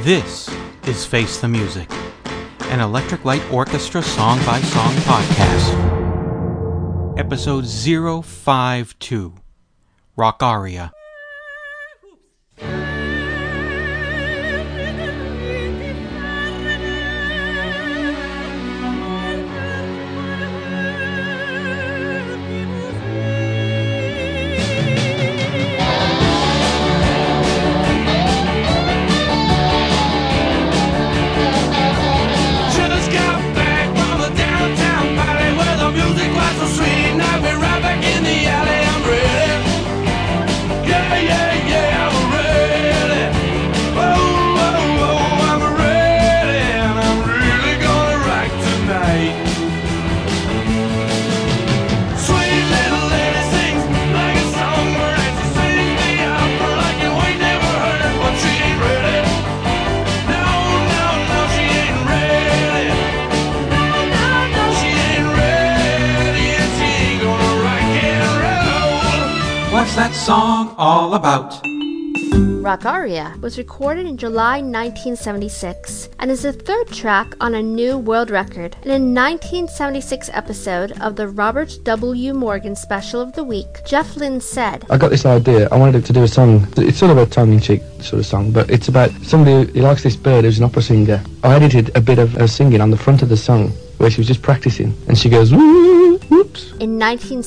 This is Face the Music, an Electric Light Orchestra song-by-song podcast. Episode 052, Rock Aria. What's that song all about? Rock Aria was recorded in July 1976 and is the third track on a new world record. In a 1976 episode of the Robert W. Morgan Special of the Week, Jeff Lynne said, I got this idea. I wanted to do a song. It's sort of a tongue-in-cheek sort of song, but it's about somebody who likes this bird who's an opera singer. I edited a bit of her singing on the front of the song where she was just practicing, and she goes, woo, whoops. In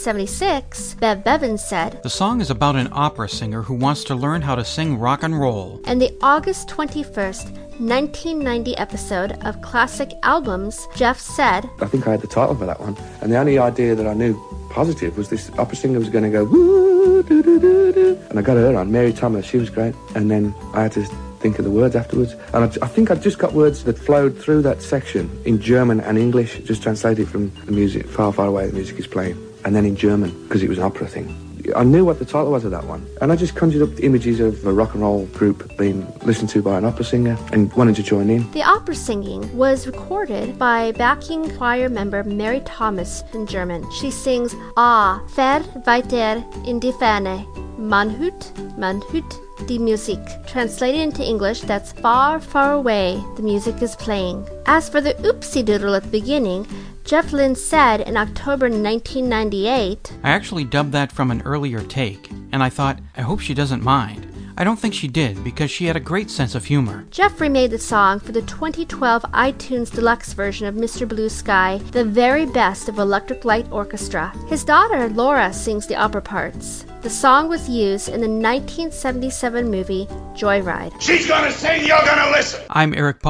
1976, Bev Bevan said, The song is about an opera singer who wants to learn how to sing rock and roll. In the August 21st, 1990 episode of Classic Albums, Jeff said, I think I had the title for that one, and the only idea that I knew positive was this opera singer was going to go, woo, doo, doo, doo, doo. And I got her on, Mary Thomas, she was great, and then I had to think of the words afterwards, and I think I just got words that flowed through that section in German and English, just translated from the music, far, far away the music is playing, and then in German, because it was an opera thing. I knew what the title was of that one, and I just conjured up the images of a rock and roll group being listened to by an opera singer and wanting to join in. The opera singing was recorded by backing choir member Mary Thomas in German. She sings Far weiter in die Ferne, man hört die Musik. Translated into English, that's far, far away, the music is playing. As for the oopsie doodle at the beginning, Jeff Lynne said in October 1998, I actually dubbed that from an earlier take, and I thought, I hope she doesn't mind. I don't think she did, because she had a great sense of humor. Jeff remade the song for the 2012 iTunes Deluxe version of Mr. Blue Sky, the very best of Electric Light Orchestra. His daughter, Laura, sings the opera parts. The song was used in the 1977 movie Joyride. She's gonna sing, you're gonna listen! I'm Eric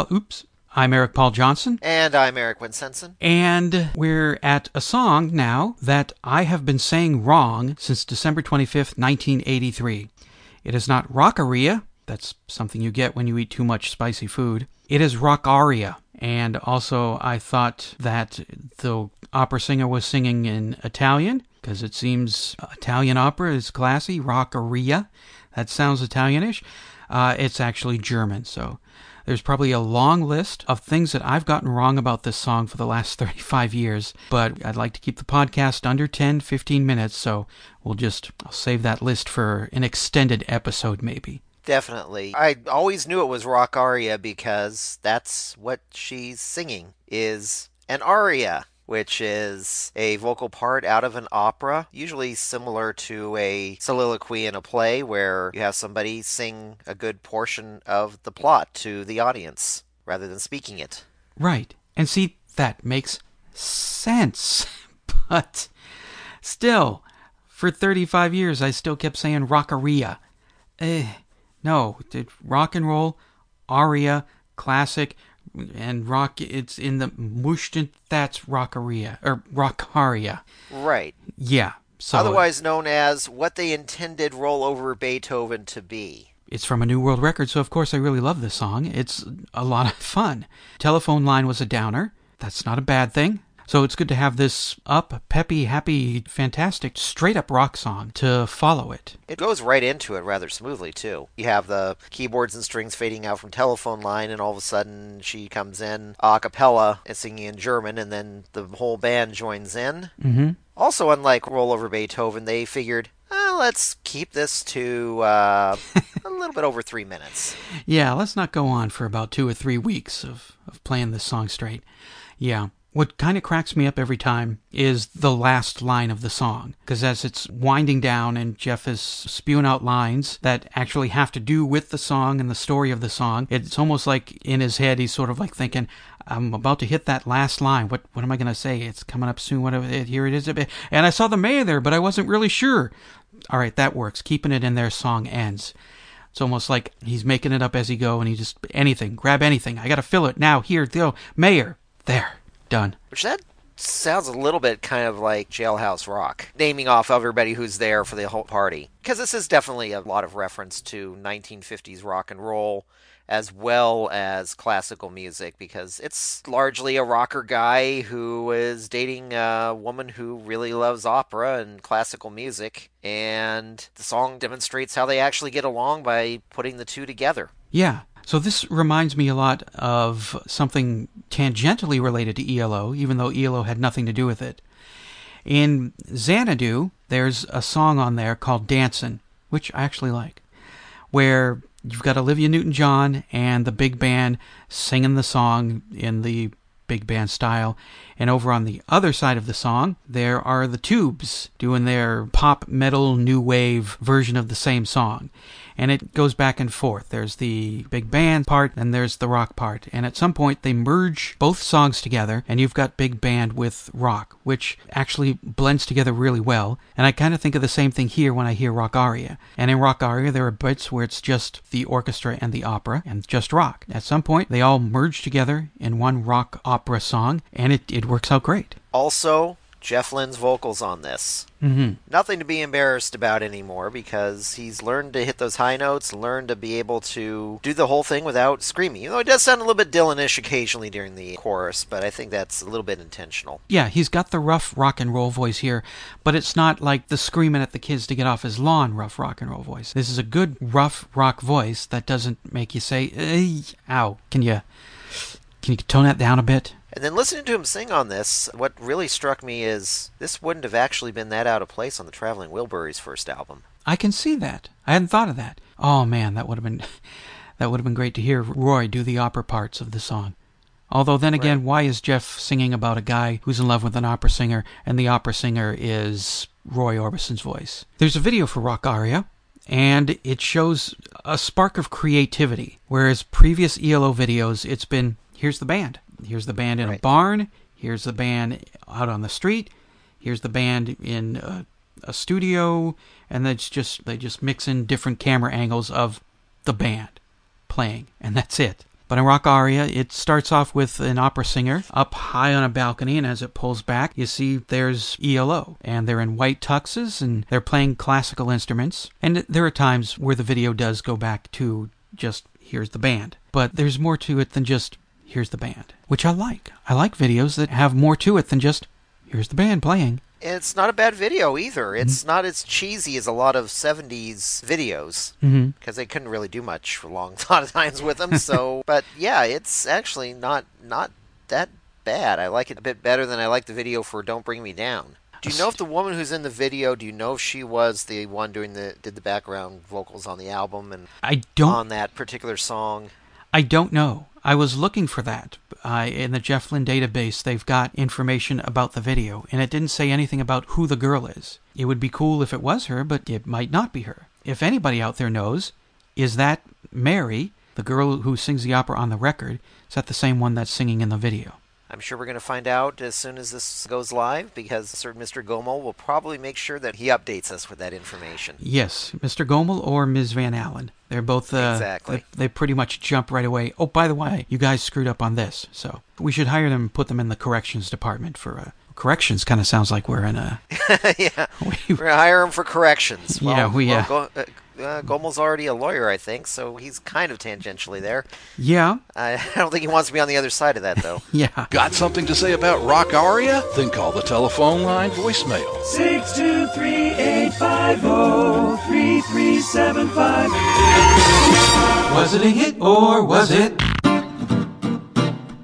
Paul Johnson. And I'm Eric Winsenson. And we're at a song now that I have been saying wrong since December 25th, 1983. It is not Rock Aria. That's something you get when you eat too much spicy food. It is Rock Aria. And also I thought that the opera singer was singing in Italian, because it seems Italian opera is classy. Rock Aria. That sounds Italianish. It's actually German, so there's probably a long list of things that I've gotten wrong about this song for the last 35 years, but I'd like to keep the podcast under 10-15 minutes, so I'll save that list for an extended episode maybe. Definitely. I always knew it was Rock Aria because that's what she's singing, is an aria, which is a vocal part out of an opera, usually similar to a soliloquy in a play where you have somebody sing a good portion of the plot to the audience rather than speaking it. Right. And see, that makes sense. But still, for 35 years, I still kept saying rock aria. No, rock and roll, aria, classic, and rock, it's in the mushtent, that's rock aria, or rock aria. Right. Yeah. So otherwise known as what they intended Roll Over Beethoven to be. It's from a New World Record, so of course I really love this song. It's a lot of fun. Telephone Line was a downer. That's not a bad thing. So it's good to have this up, peppy, happy, fantastic, straight-up rock song to follow it. It goes right into it rather smoothly, too. You have the keyboards and strings fading out from Telephone Line, and all of a sudden she comes in a cappella and singing in German, and then the whole band joins in. Mm-hmm. Also, unlike Roll Over Beethoven, they figured, let's keep this to a little bit over 3 minutes. Yeah, let's not go on for about 2 or 3 weeks of playing this song straight. Yeah. What kind of cracks me up every time is the last line of the song, because as it's winding down and Jeff is spewing out lines that actually have to do with the song and the story of the song, it's almost like in his head he's sort of like thinking, I'm about to hit that last line. What am I going to say? It's coming up soon. Here it is. And I saw the mayor there, but I wasn't really sure. All right, that works. Keeping it in there, song ends. It's almost like he's making it up as he go, and he just, anything, grab anything. I got to fill it now. Here, go, mayor. There. Done. Which that sounds a little bit kind of like Jailhouse Rock, naming off everybody who's there for the whole party. Because this is definitely a lot of reference to 1950s rock and roll, as well as classical music, because it's largely a rocker guy who is dating a woman who really loves opera and classical music, and the song demonstrates how they actually get along by putting the two together. Yeah. So this reminds me a lot of something tangentially related to ELO, even though ELO had nothing to do with it. In Xanadu, there's a song on there called Dancin', which I actually like, where you've got Olivia Newton-John and the big band singing the song in the big band style. And over on the other side of the song, there are the Tubes doing their pop, metal, new wave version of the same song. And it goes back and forth. There's the big band part, and there's the rock part. And at some point, they merge both songs together, and you've got big band with rock, which actually blends together really well. And I kind of think of the same thing here when I hear rock aria. And in rock aria, there are bits where it's just the orchestra and the opera, and just rock. At some point, they all merge together in one rock opera song, and it works out great. Also, Jeff Lynne's vocals on this. Mm-hmm. Nothing to be embarrassed about anymore, because he's learned to hit those high notes, learned to be able to do the whole thing without screaming. You know, it does sound a little bit Dylan-ish occasionally during the chorus, but I think that's a little bit intentional. Yeah, he's got the rough rock and roll voice here, but it's not like the screaming at the kids to get off his lawn rough rock and roll voice. This is a good rough rock voice that doesn't make you say, ow. Can you tone that down a bit? And then listening to him sing on this, what really struck me is this wouldn't have actually been that out of place on the Traveling Wilburys' first album. I can see that. I hadn't thought of that. Oh man, that would have been great to hear Roy do the opera parts of the song. Although then again, Why is Jeff singing about a guy who's in love with an opera singer, and the opera singer is Roy Orbison's voice? There's a video for Rock Aria, and it shows a spark of creativity, whereas previous ELO videos, it's been, here's the band. Here's the band in a barn. Here's the band out on the street. Here's the band in a studio, and they just mix in different camera angles of the band playing, and that's it. But in Rock Aria, it starts off with an opera singer up high on a balcony, and as it pulls back, you see there's ELO, and they're in white tuxes, and they're playing classical instruments. And there are times where the video does go back to just, here's the band. But there's more to it than just, here's the band, which I like. I like videos that have more to it than just, here's the band playing. It's not a bad video either. It's not as cheesy as a lot of 70s videos, because they couldn't really do much for a long lot of times with them. So, but yeah, it's actually not that bad. I like it a bit better than I like the video for Don't Bring Me Down. Do you know if the woman who's in the video, do you know if she was the one did the background vocals on the album and on that particular song? I don't know. I was looking for that. In the Jeff Lynne database, they've got information about the video, and it didn't say anything about who the girl is. It would be cool if it was her, but it might not be her. If anybody out there knows, is that Mary, the girl who sings the opera on the record, is that the same one that's singing in the video? I'm sure we're going to find out as soon as this goes live, because certain Mr. Gomel will probably make sure that he updates us with that information. Yes, Mr. Gomel or Ms. Van Allen. They're both, exactly. They pretty much jump right away. Oh, by the way, you guys screwed up on this. So we should hire them and put them in the corrections department for, corrections kind of sounds like we're in a... yeah, we're going to hire them for corrections. Well, Gomel's already a lawyer, I think, so he's kind of tangentially there. Yeah. I don't think he wants to be on the other side of that, though. Yeah. Got something to say about Rock Aria? Then call the telephone line voicemail. 623-850-3375. Was it a hit or was it?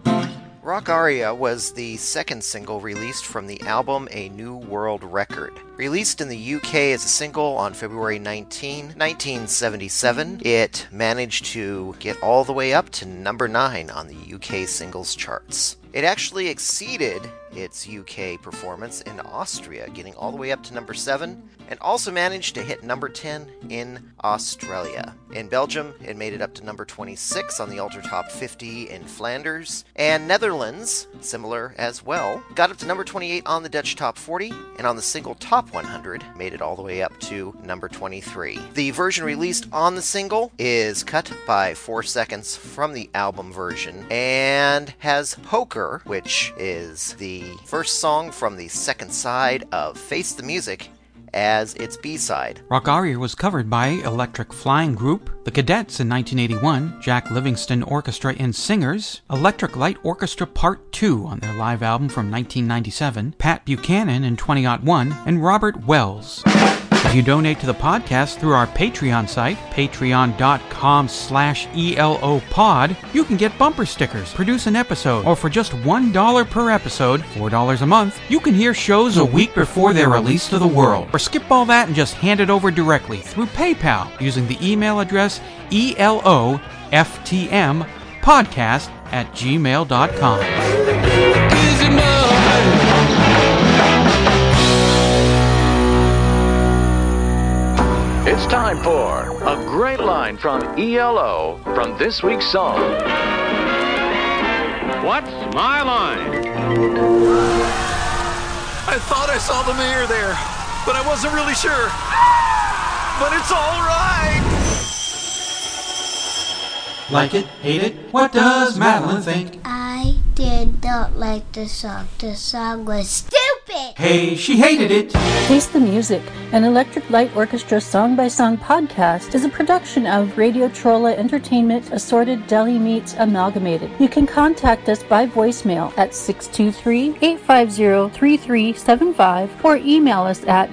Rock Aria was the second single released from the album A New World Record. Released in the UK as a single on February 19, 1977, it managed to get all the way up to number 9 on the UK singles charts. It actually exceeded its UK performance in Austria, getting all the way up to number 7, and also managed to hit number 10 in Australia. In Belgium, it made it up to number 26 on the Ultra Top 50 in Flanders, and Netherlands, similar as well, got up to number 28 on the Dutch Top 40, and on the single Top 100, made it all the way up to number 23. The version released on the single is cut by 4 seconds from the album version, and has Poker, which is the first song from the second side of Face the Music, as its B-side. Rock Aria was covered by Electric Flying Group, The Cadets in 1981, Jack Livingston Orchestra and Singers, Electric Light Orchestra Part 2 on their live album from 1997, Pat Buchanan in 2001, and Robert Wells. If you donate to the podcast through our Patreon site, patreon.com/ELOpod, you can get bumper stickers, produce an episode, or for just $1 per episode, $4 a month, you can hear shows a week before they're released to the world. Or skip all that and just hand it over directly through PayPal using the email address eloftmpodcast@gmail.com. It's time for a great line from ELO from this week's song. What's my line? I thought I saw the mayor there, but I wasn't really sure. But it's all right. Like it? Hate it? What does Madeline think? I did not like the song. The song was stupid. Hey, she hated it. Face the Music, an Electric Light Orchestra song-by-song podcast, is a production of Radio Trolla Entertainment Assorted Deli Meats Amalgamated. You can contact us by voicemail at 623-850-3375 or email us at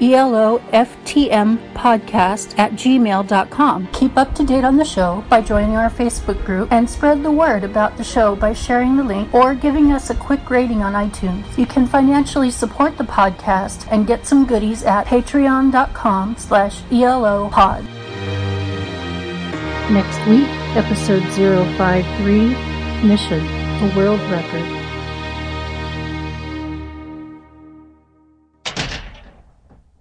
eloftmpodcast@gmail.com. Keep up to date on the show by joining our Facebook group and spread the word about the show by sharing the link or giving us a quick rating on iTunes. You can financially support the podcast and get some goodies at patreon.com/ELOpod. Next week, episode 053, Mission, a world record.